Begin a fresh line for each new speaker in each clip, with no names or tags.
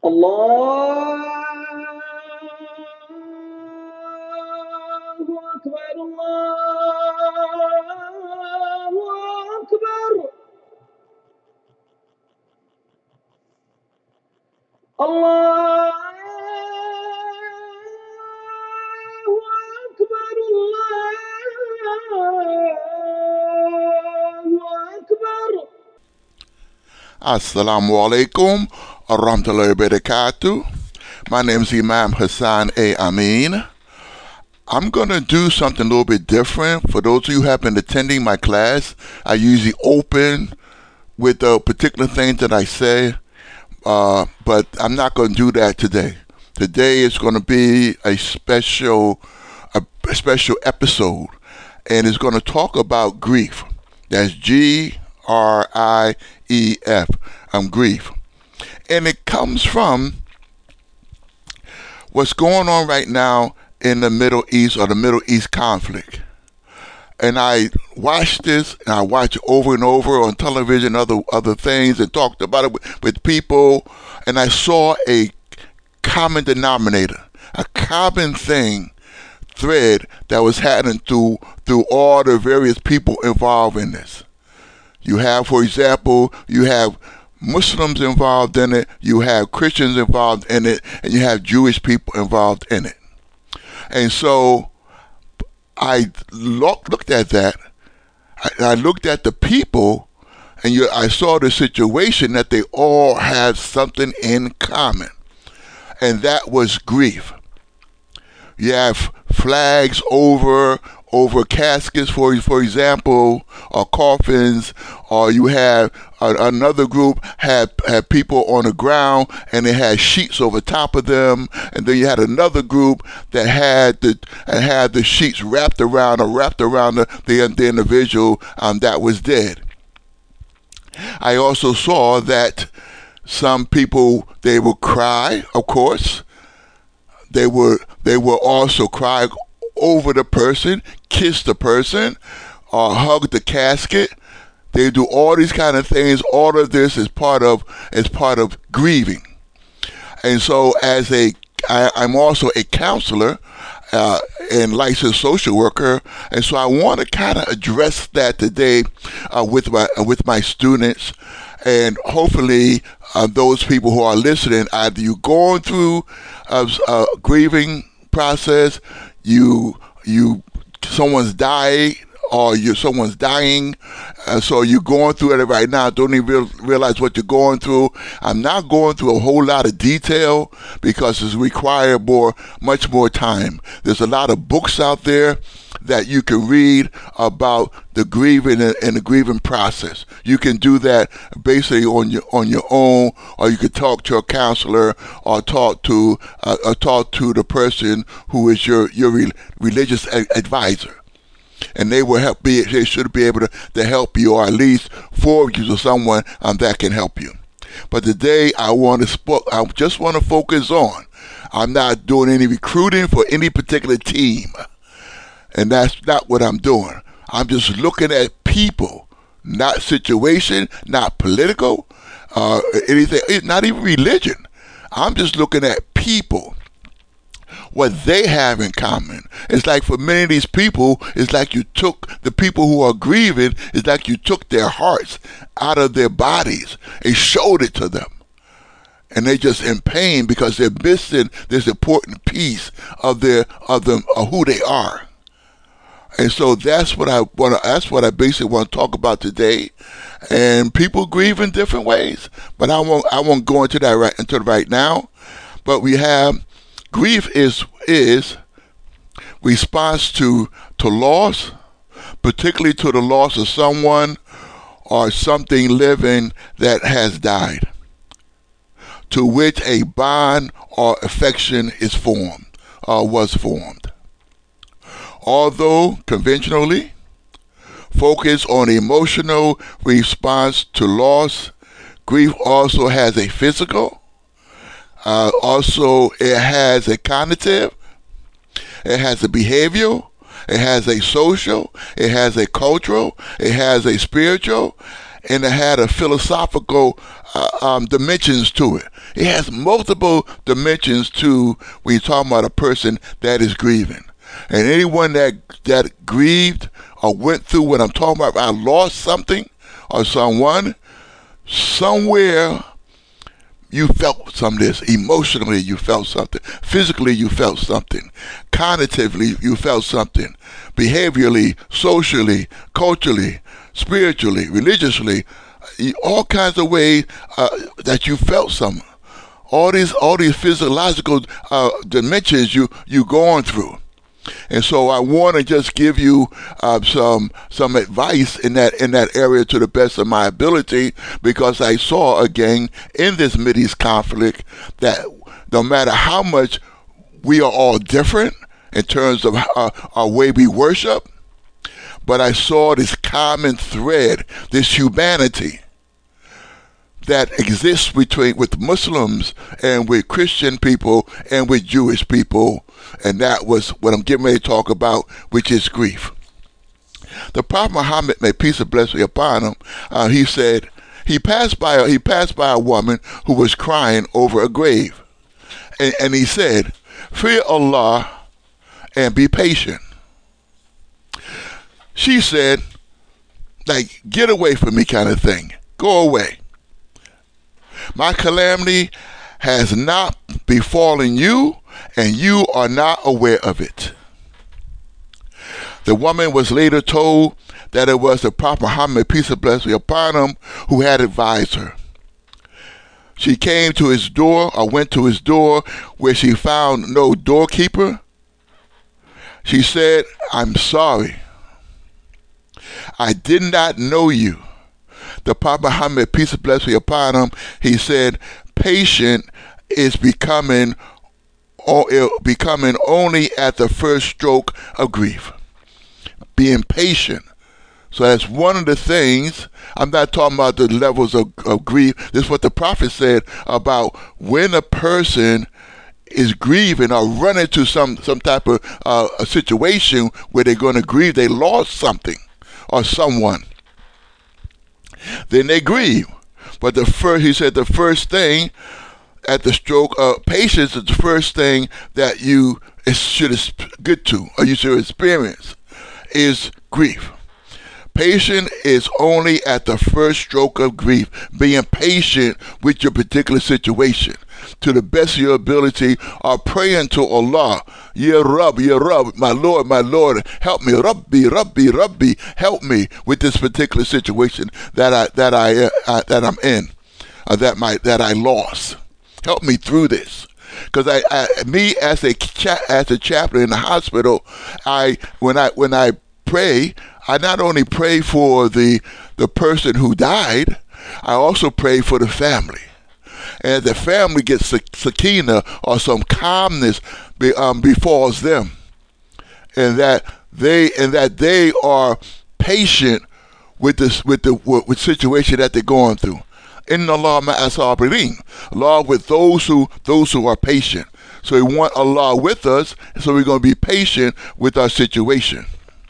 الله أكبر الله أكبر الله أكبر الله أكبر.
Assalamu alaikum warahmatullahi wabarakatuh. My name is Imam Hassan A. Amin. I'm going to do something a little bit different. For those of you who have been attending my class, I usually open with the particular things that I say, but I'm not going to do that today. Today is going to be a special episode, and it's going to talk about grief. That's Grief. Grief. And it comes from what's going on right now in the Middle East, or the Middle East conflict. And I watched this, and I watched it over and over on television, other things, and talked about it with people, and I saw a common denominator, a common thread that was happening through all the various people involved in this. You have, for example, Muslims involved in it, you have Christians involved in it, and you have Jewish people involved in it. And so I looked at that. I looked at the people, and I saw the situation that they all had something in common, and that was grief. You have flags over caskets, for example, or coffins, or you have another group had people on the ground and they had sheets over top of them, and then you had another group that had the sheets wrapped around the individual that was dead. I also saw that some people, they would cry, of course. They will also cry over the person, kiss the person, or hug the casket. They do all these kind of things. All of this is part of grieving. And so, I'm also a counselor and licensed social worker, and so I want to kind of address that today with my students, and hopefully those people who are listening, either you're going through a grieving process, someone's died, or someone's dying, so you're going through it right now, don't even realize what you're going through. I'm not going through a whole lot of detail because it's required much more time. There's a lot of books out there that you can read about the grieving and the grieving process. You can do that basically on your own, or you could talk to a counselor, or talk to the person who is your religious advisor, and they will they should be able to help you, or at least forward you to someone that can help you. But today I just want to focus on. I'm not doing any recruiting for any particular team. And that's not what I'm doing. I'm just looking at people, not situation, not political, anything, not even religion. I'm just looking at people, what they have in common. It's like for many of these people, it's like you took the people who are grieving, it's like you took their hearts out of their bodies and showed it to them. And they're just in pain because they're missing this important piece of who they are. And so that's what I basically want to talk about today. And people grieve in different ways, but I won't go into that right now. But we have grief is response to loss, particularly to the loss of someone or something living that has died, to which a bond or affection is formed or was formed. Although conventionally focus on emotional response to loss, grief also has a physical, also it has a cognitive, it has a behavioral, it has a social, it has a cultural, it has a spiritual, and it had a philosophical dimensions to it. It has multiple dimensions to when you're talking about a person that is grieving. And anyone that grieved or went through what I'm talking about, I lost something or someone, somewhere you felt some of this. Emotionally, you felt something. Physically, you felt something. Cognitively, you felt something. Behaviorally, socially, culturally, spiritually, religiously, all kinds of ways that you felt something. All these physiological dimensions you going through. And so I want to just give you some advice in that area to the best of my ability, because I saw again in this Mideast conflict that no matter how much we are all different in terms of our way we worship, but I saw this common thread, this humanity that exists with Muslims and with Christian people and with Jewish people, and that was what I'm getting ready to talk about, which is grief. The Prophet Muhammad, may peace and blessing be upon him, he said he passed by a woman who was crying over a grave, and he said, "Fear Allah and be patient." She said, like, "Get away from me," kind of thing. Go away. My calamity has not befallen you, and you are not aware of it. The woman was later told that it was the Prophet Muhammad, peace and blessing be upon him, who had advised her. She came to his door, or went to his door, where she found no doorkeeper. She said, "I'm sorry. I did not know you." The Prophet Muhammad, peace and blessing be upon him, he said, "Patient is becoming only at the first stroke of grief." Being patient. So that's one of the things. I'm not talking about the levels of grief. This is what the Prophet said about when a person is grieving or run into some type of a situation where they're going to grieve, they lost something or someone. Then they grieve. But he said the first thing at the stroke of patience is the first thing that you should get to, or you should experience, is grief. Patience is only at the first stroke of grief. Being patient with your particular situation, to the best of your ability, or praying to Allah, Ya Rabb, my Lord, help me, Rabbi, help me with this particular situation that I'm in, or that I lost. Help me through this, because me as a chaplain in the hospital, when I pray, I not only pray for the person who died, I also pray for the family. And the family gets sakina, or some calmness befalls them, and that they are patient with with situation that they're going through. Inna Allah ma'a sabirin. Allah with those who are patient. So we want Allah with us, so we're going to be patient with our situation.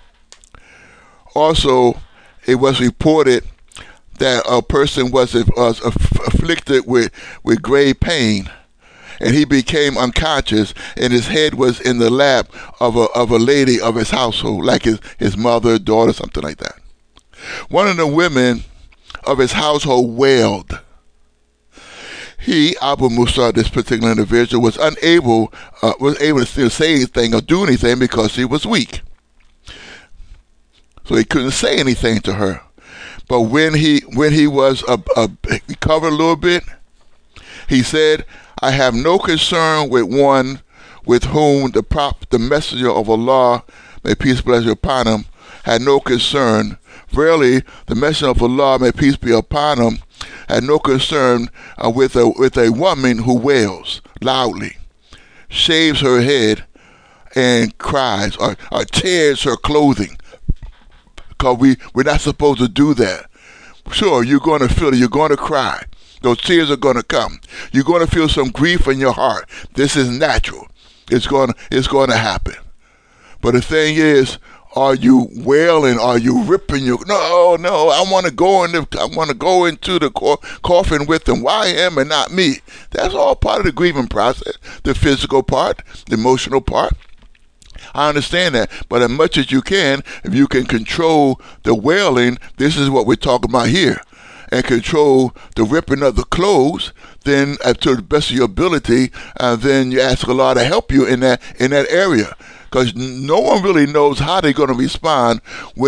Also, it was reported that a person was afflicted with grave pain, and he became unconscious, and his head was in the lap of a lady of his household, like his mother, daughter, something like that. One of the women of his household wailed. He, Abu Musa, this particular individual, was able to still say anything or do anything because he was weak. So he couldn't say anything to her. But when he was recovered a little bit, he said, "I have no concern with one with whom the messenger of Allah, may peace and blessing upon him, had no concern. Verily, the messenger of Allah, may peace be upon him, had no concern with a woman who wails loudly, shaves her head, and cries, or tears her clothing." Because we're not supposed to do that. Sure, you're going to feel it. You're going to cry. Those tears are going to come. You're going to feel some grief in your heart. This is natural. It's going to happen. But the thing is, Are you wailing? Are you ripping your? No, no. I want to go into the coffin with them. Why him and not me? That's all part of the grieving process. The physical part, the emotional part. I understand that, but as much as you can, if you can control the wailing, this is what we're talking about here, and control the ripping of the clothes, then to the best of your ability, then you ask Allah to help you in that area, because no one really knows how they're going to respond when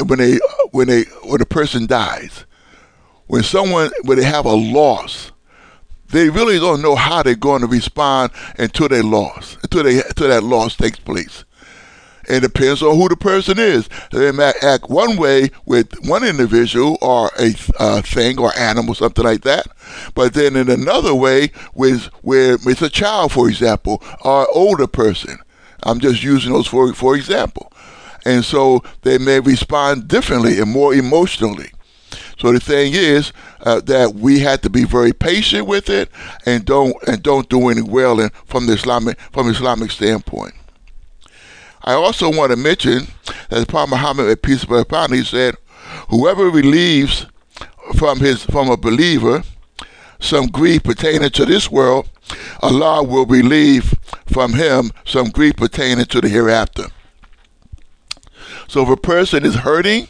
a person dies, when they have a loss. They really don't know how they're going to respond until that loss takes place. It depends on who the person is. They might act one way with one individual or a thing or animal, something like that. But then in another way, where it's a child, for example, or an older person. I'm just using those for example. And so they may respond differently and more emotionally. So the thing is that we have to be very patient with it, and don't do any wailing from Islamic standpoint. I also want to mention that the Prophet Muhammad, peace be upon him, he said, "Whoever relieves from a believer some grief pertaining to this world, Allah will relieve from him some grief pertaining to the hereafter." So if a person is hurting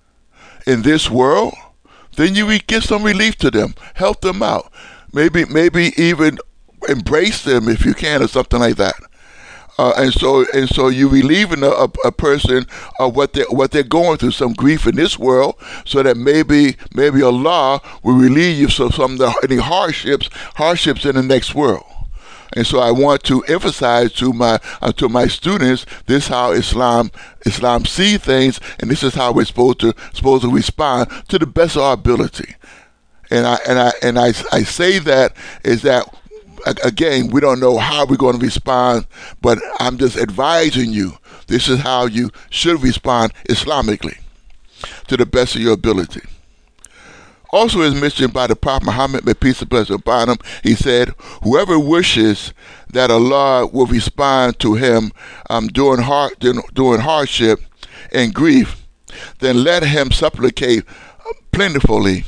in this world, then you give some relief to them, help them out, maybe even embrace them if you can, or something like that. And so you relieving a person of what they're going through, some grief in this world, so that maybe Allah will relieve you from any hardships in the next world. And so I want to emphasize to my students, this is how Islam see things, and this is how we're supposed to respond to the best of our ability. And I say that is that, again, we don't know how we're going to respond, but I'm just advising you, this is how you should respond Islamically, to the best of your ability. Also, as mentioned by the Prophet Muhammad, may peace and blessings upon him, he said, "Whoever wishes that Allah will respond to him during hardship and grief, then let him supplicate plentifully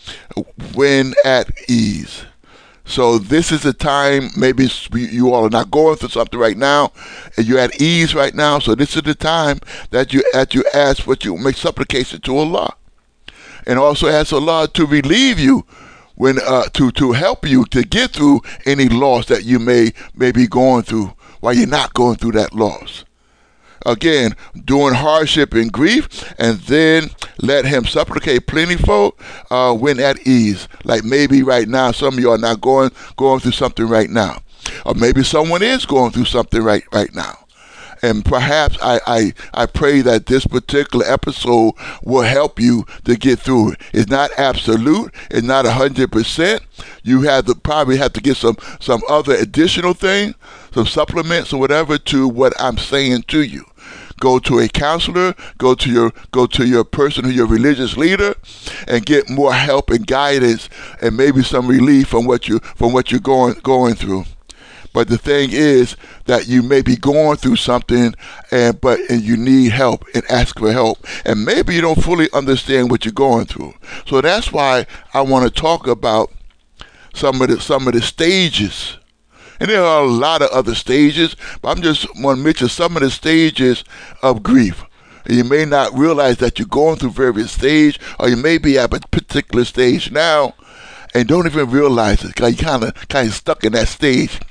when at ease." So this is a time, maybe you all are not going through something right now, and you're at ease right now. So this is the time that you ask you make supplication to Allah, and also ask Allah to relieve you when to help you to get through any loss that you may be going through while you're not going through that loss. Again, during hardship and grief, and then let him supplicate plentiful when at ease. Like maybe right now, some of you are not going through something right now, or maybe someone is going through something right now. And perhaps I pray that this particular episode will help you to get through it. It's not absolute. It's not 100%. You probably have to get some other additional thing, some supplements or whatever to what I'm saying to you. Go to a counselor, go to your person who's your religious leader, and get more help and guidance, and maybe some relief from what you're going through. But the thing is that you may be going through something, and you need help and ask for help, and maybe you don't fully understand what you're going through. So that's why I want to talk about some of the stages. And there are a lot of other stages, but I'm just want to mention some of the stages of grief. And you may not realize that you're going through various stages, or you may be at a particular stage now and don't even realize it, because you're kind of stuck in that stage.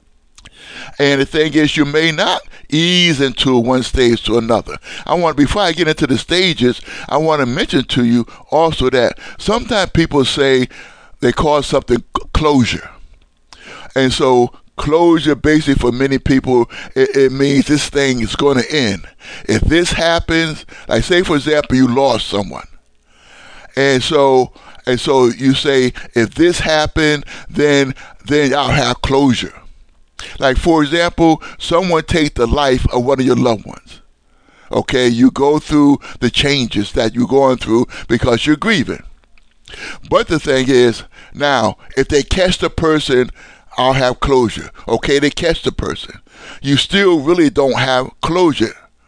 And the thing is, you may not ease into one stage to another. Before I get into the stages, I want to mention to you also that sometimes people say they call something closure. And so closure, basically, for many people, it means this thing is going to end. If this happens, like say, for example, you lost someone. And so you say, if this happened, then I'll have closure. Like, for example, someone takes the life of one of your loved ones. Okay, you go through the changes that you're going through because you're grieving. But the thing is, now, if they catch the person, I'll have closure. Okay, they catch the person. You still really don't have closure.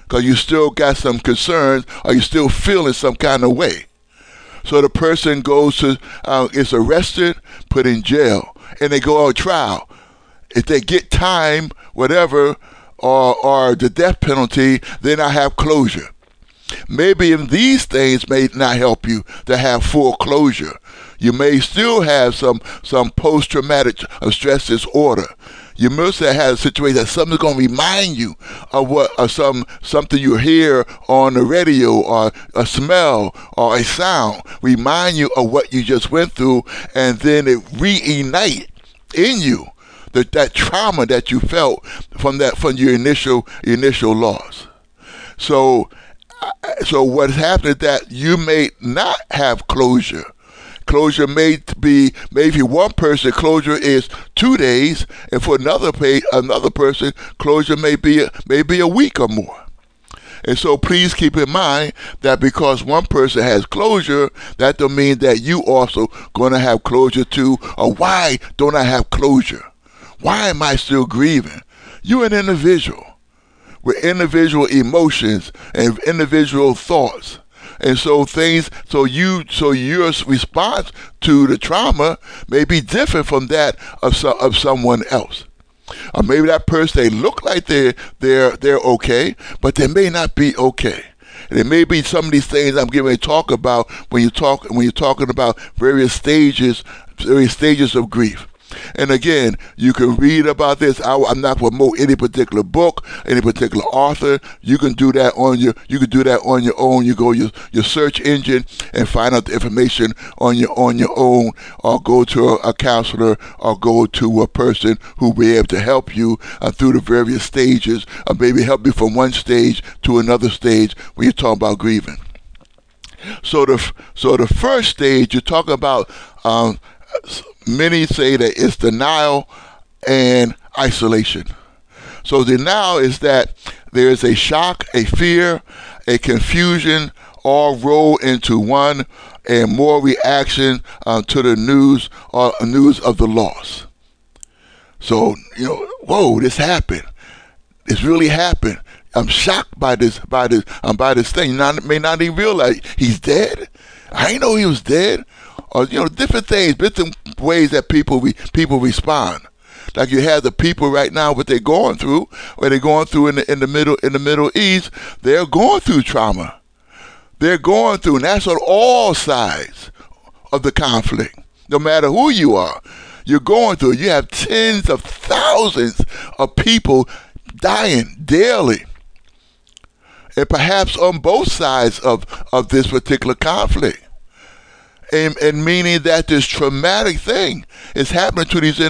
because you still got some concerns or you still feeling some kind of way. So the person goes to, is arrested, put in jail, and they go on trial. If they get time, whatever, or the death penalty, then I have closure. Maybe if these things may not help you to have full closure. You may still have some post-traumatic stress disorder. You must have had a situation that something's going to remind you of something you hear on the radio, or a smell or a sound, remind you of what you just went through, and then it reignite in you that trauma that you felt from your initial loss. So what's happening is that you may not have closure. Closure may be, maybe one person, closure is 2 days, and for another person, closure may be a week or more. And so please keep in mind that because one person has closure, that don't mean that you also going to have closure too. Or why don't I have closure? Why am I still grieving? You're an individual with individual emotions and individual thoughts. And so your response to the trauma may be different from that of someone else. Or maybe that person, they look like they're okay, but they may not be okay. And it may be some of these things I'm getting ready to talk about when you're talking about various stages of grief. And again, you can read about this. I'm not promoting any particular book, any particular author. You can do that on your own. You go your search engine and find out the information on your own, or go to a counselor, or go to a person who will be able to help you through the various stages, or maybe help you from one stage to another stage when you talk about grieving. So the first stage, you talk about. Many say that it's denial and isolation. So denial is that there is a shock, a fear, a confusion, all rolled into one, and more reaction to the news of the loss. So, whoa, this happened. This really happened. I'm shocked by this thing. You may not even realize he's dead. I didn't know he was dead. Or different things, different ways that people respond. Like you have the people right now, what they're going through, in the Middle East, they're going through trauma. They're going through, and that's on all sides of the conflict. No matter who you are, you're going through. You have tens of thousands of people dying daily, and perhaps on both sides of this particular conflict. And meaning that this traumatic thing is happening to these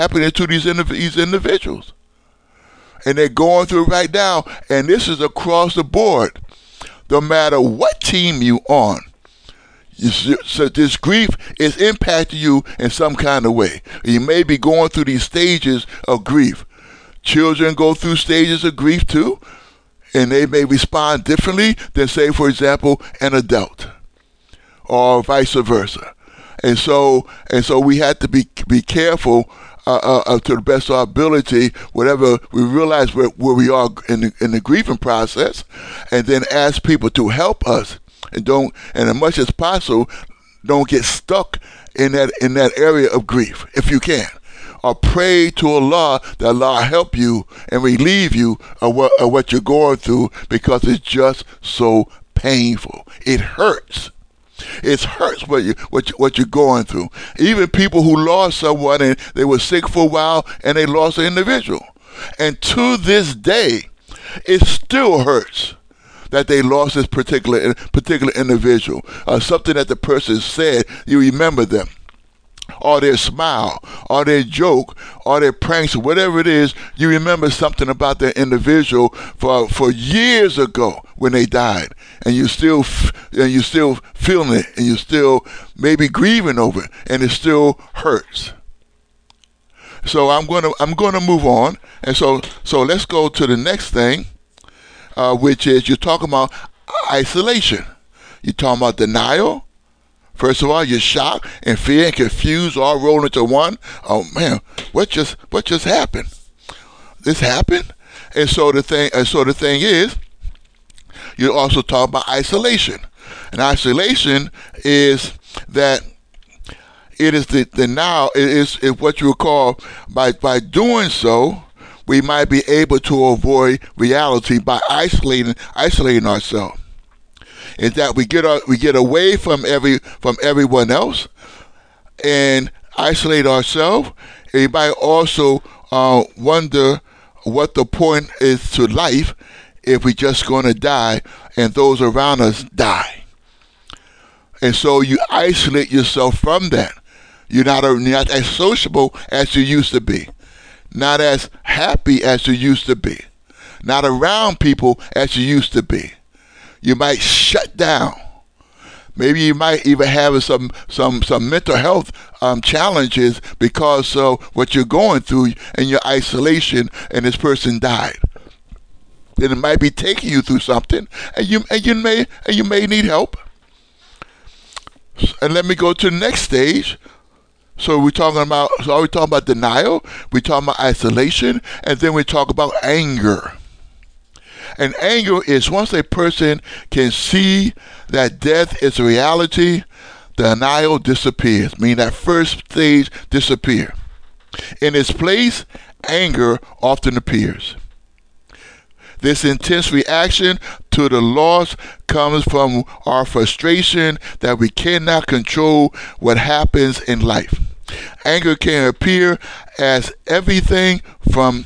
individuals, and they're going through it right now. And this is across the board, no matter what team you on. So this grief is impacting you in some kind of way. You may be going through these stages of grief. Children go through stages of grief too, and they may respond differently than, say, for example, an adult, or vice versa. And so we have to be careful to the best of our ability, whatever we realize where we are in the grieving process, and then ask people to help us, and as much as possible, don't get stuck in that area of grief if you can. Or pray to Allah that Allah help you and relieve you of what you're going through, because it's just so painful. It hurts. It hurts what you're going through. Even people who lost someone and they were sick for a while and they lost an individual, and to this day, it still hurts that they lost this particular individual. Something that the person said, you remember them, or their smile, or their joke, or their pranks, or whatever it is. You remember something about that individual for years ago when they died, and you still feeling it, and you still maybe grieving over it, and it still hurts. So I'm gonna move on, and so let's go to the next thing, which is you're talking about isolation. You're talking about denial. First of all, you're shocked and fear and confused, all rolled into one. Oh man, what just happened? This happened, and so the thing is, you also talk about isolation. And isolation is that it is the now, it is what you would call, by doing so, we might be able to avoid reality by isolating ourselves. Is that we get away from everyone else and isolate ourselves. Everybody also wonder what the point is to life if we just going to die and those around us die. And so you isolate yourself from that. You're not as sociable as you used to be, not as happy as you used to be, not around people as you used to be. You might shut down. Maybe you might even have some mental health challenges because of what you're going through in your isolation, and this person died. And it might be taking you through something, and you may need help. And let me go to the next stage. So we're talking about denial, we're talking about isolation, and then we talk about anger. And anger is once a person can see that death is a reality, denial disappears, meaning that first stage disappears. In its place, anger often appears. This intense reaction to the loss comes from our frustration that we cannot control what happens in life. Anger can appear as everything from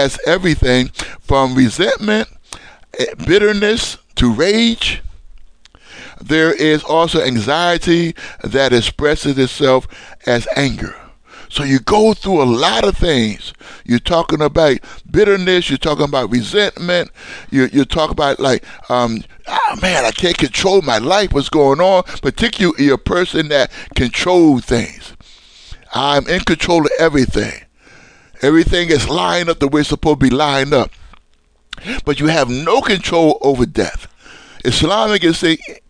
resentment, bitterness to rage. There is also anxiety that expresses itself as anger. So you go through a lot of things. You're talking about bitterness. You're talking about resentment. You're talking about man, I can't control my life. What's going on? Particularly you're a person that controls things. I'm in control of everything. Everything is lined up the way it's supposed to be lined up. But you have no control over death. Islamic is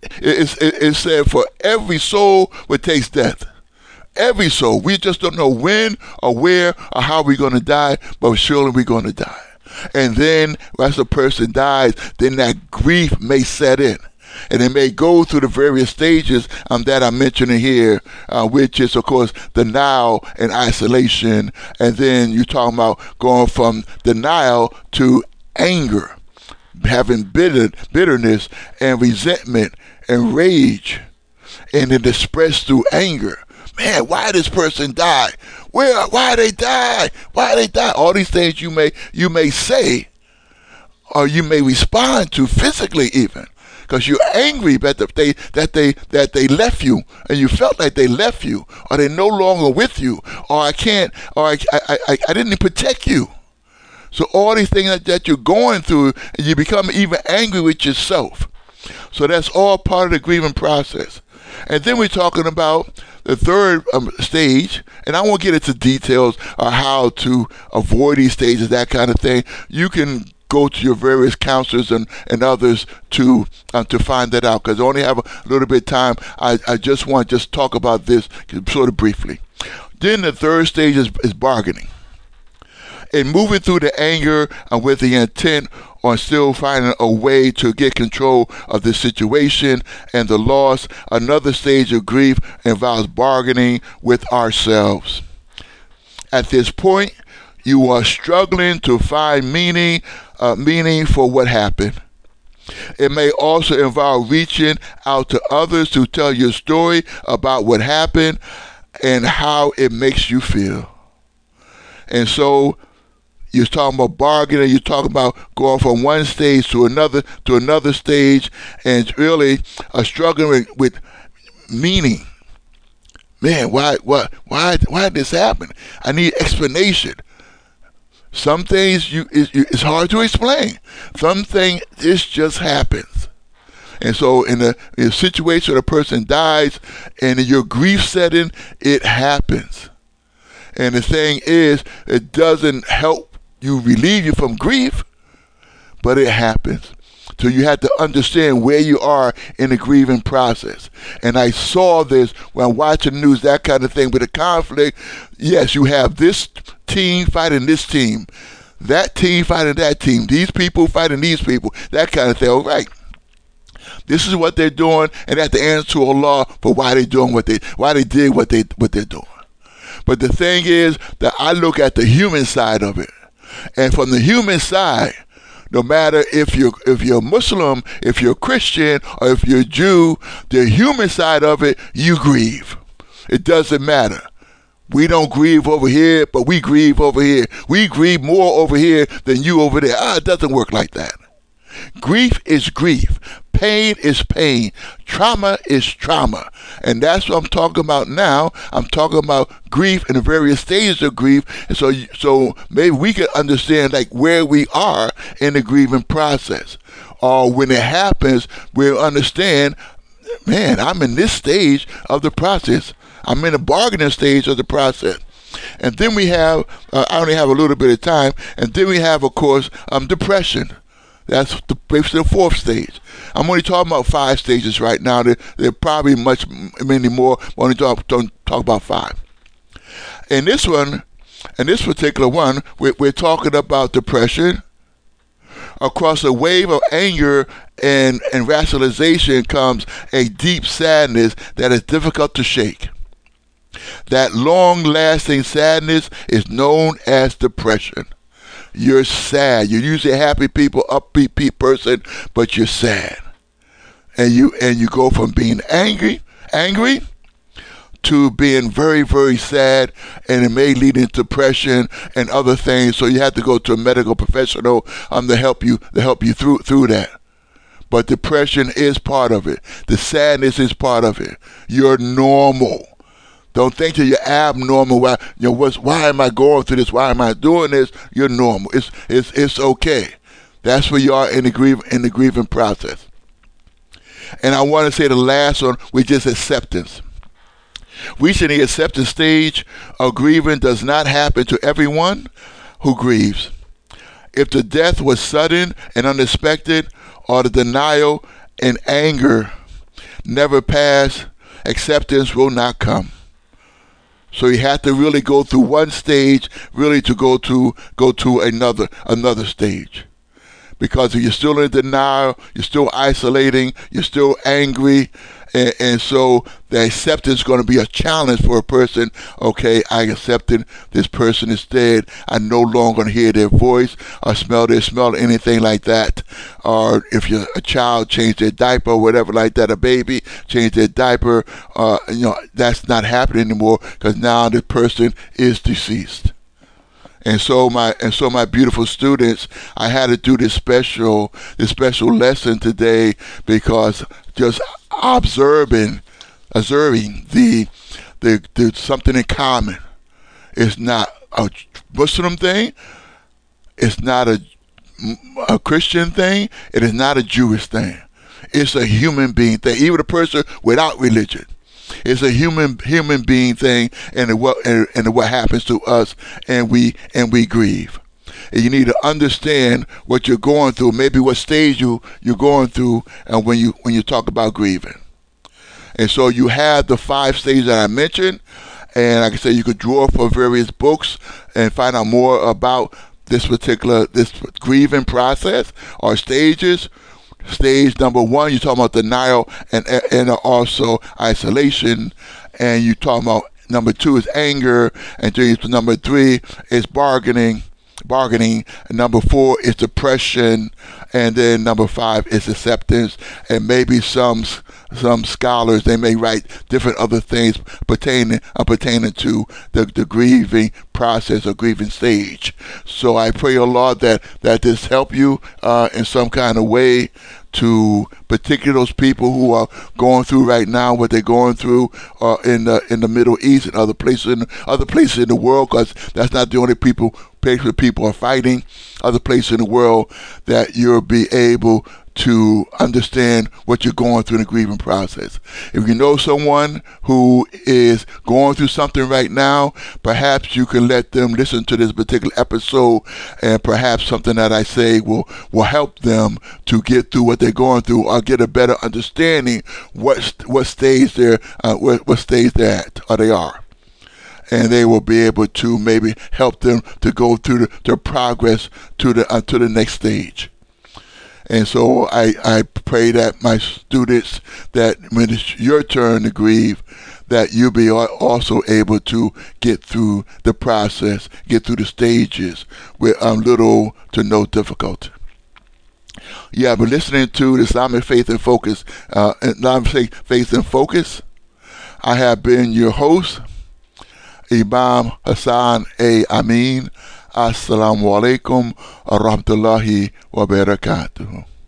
said for every soul which takes death. Every soul. We just don't know when or where or how we're going to die, but surely we're going to die. And then as the person dies, then that grief may set in. And it may go through the various stages that I'm mentioning here, which is, of course, denial and isolation. And then you're talking about going from denial to anger, having bitterness and resentment and rage, and it expressed through anger. Man, why this person die? Why they die? Why they die? All these things you may say, or you may respond to physically even, because you're angry that they left you, and you felt like they left you, or they're no longer with you, or I didn't protect you. So all these things that you're going through, and you become even angry with yourself. So that's all part of the grieving process. And then we're talking about the third stage, and I won't get into details on how to avoid these stages, that kind of thing. You can go to your various counselors and others to find that out, because I only have a little bit of time. I just want to talk about this sort of briefly. Then the third stage is bargaining. In moving through the anger with the intent on still finding a way to get control of the situation and the loss, another stage of grief involves bargaining with ourselves. At this point, you are struggling to find meaning for what happened. It may also involve reaching out to others to tell your story about what happened and how it makes you feel. And so you're talking about bargaining. You're talking about going from one stage to another stage, and it's really struggling with meaning. Man, why did this happen? I need explanation. Some things it's hard to explain. Some things this just happens. And so in a situation where a person dies and your grief setting, it happens. And the thing is, it doesn't help you relieve you from grief, but it happens. So you have to understand where you are in the grieving process. And I saw this when watching the news, that kind of thing, with a conflict. Yes, you have this team fighting this team, that team fighting that team, these people fighting these people, that kind of thing. All right. This is what they're doing, and they have to answer to Allah for why they did what they're doing. But the thing is that I look at the human side of it, and from the human side, no matter if you're Muslim, if you're Christian, or if you're Jew, the human side of it, you grieve. It doesn't matter. We don't grieve over here, but we grieve over here. We grieve more over here than you over there. It doesn't work like that. Grief is grief. Pain is pain. Trauma is trauma. And that's what I'm talking about now. I'm talking about grief and the various stages of grief. And so maybe we can understand like where we are in the grieving process. Or when it happens, we'll understand, man, I'm in this stage of the process. I'm in the bargaining stage of the process. And then we have, I only have a little bit of time, and then we have, of course, depression. That's basically the fourth stage. I'm only talking about 5 stages right now. There are probably many more. I'm only talk about 5. In this one, in this particular one, we're talking about depression. Across a wave of anger and rationalization comes a deep sadness that is difficult to shake. That long-lasting sadness is known as depression. You're sad. You're usually a happy people, upbeat person, but you're sad. And you go from being angry to being very, very sad, and it may lead into depression and other things. So you have to go to a medical professional to help you through that. But depression is part of it. The sadness is part of it. You're normal. Don't think that you're abnormal. Why am I going through this? Why am I doing this? You're normal. It's okay. That's where you are in the grieving process. And I want to say the last one, which is acceptance. Reaching the acceptance stage of grieving does not happen to everyone who grieves. If the death was sudden and unexpected, or the denial and anger never pass, acceptance will not come. So you have to really go through one stage, really to go to another stage. Because if you're still in denial, you're still isolating, you're still angry, and so the acceptance is going to be a challenge for a person. Okay, I accepted this person is dead. I no longer hear their voice or smell their smell, anything like that. Or if you're a child, change their diaper, whatever like that. A baby, change their diaper. That's not happening anymore because now the person is deceased. And so my beautiful students, I had to do this special lesson today because just observing the something in common. It's not a Muslim thing. It's not a Christian thing. It is not a Jewish thing. It's a human being thing. Even a person without religion. It's a human being thing, and what happens to us, and we grieve. And you need to understand what you're going through, maybe what stage you're going through, and when you talk about grieving. And so you have the 5 stages that I mentioned, and like I said, you could draw from various books and find out more about this grieving process or stages. Stage number 1, you're talking about denial and also isolation, and you're talking about number 2 is anger, and number 3 is bargaining, and number 4 is depression, and then number 5 is acceptance. And maybe some scholars, they may write different other things pertaining to the grieving process or grieving stage. So I pray, oh Lord, that this help you in some kind of way, to particularly those people who are going through right now what they're going through in the Middle East and other places in the world, because that's not the only places people are fighting. Other places in the world, that you'll be able to understand what you're going through in the grieving process. If you know someone who is going through something right now, perhaps you can let them listen to this particular episode, and perhaps something that I say will help them to get through what they're going through, or get a better understanding what stage they're at, or they are. And they will be able to maybe help them to go through the progress to the next stage. And so I pray that my students, that when it's your turn to grieve, that you be also able to get through the process, get through the stages with little to no difficulty. Yeah, but listening to the Islamic Faith and Focus, Islamic Faith and Focus, I have been your host, Imam Hassan A. Amin. Assalamu alaikum wa rahmatullahi wa barakatuh.